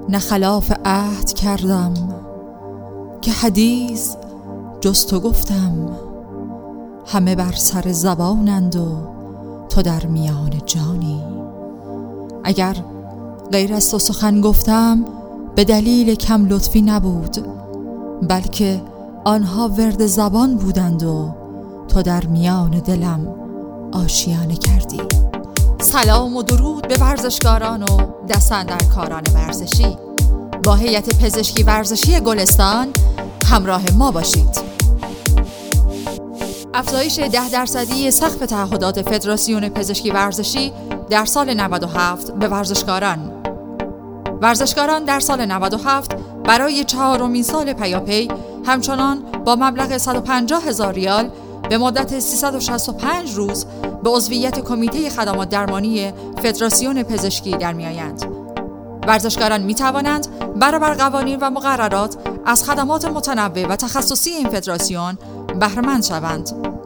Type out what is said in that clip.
نه خلاف عهد کردم که حدیث جز تو گفتم. همه بر سر زبانند و تو در میان جانی. اگر غیر از تو سخن گفتم به دلیل کم لطفی نبود، بلکه آنها ورد زبان بودند و تو در میان دلم آشیانه کردی. سلام و درود به ورزشکاران و دستاندرکاران ورزشی. با هیئت پزشکی ورزشی گلستان همراه ما باشید. افزایش 10% سقف تعهدات فدراسیون پزشکی ورزشی در سال 97 به ورزشکاران در سال 97 برای 4مین سال پیاپی همچنان با مبلغ 150,000 ریال به مدت 365 روز به عضویت کمیته خدمات درمانی فدراسیون پزشکی در می‌آیند. ورزشکاران می‌توانند برابر قوانین و مقررات از خدمات متنوع و تخصصی این فدراسیون بهره‌مند شوند.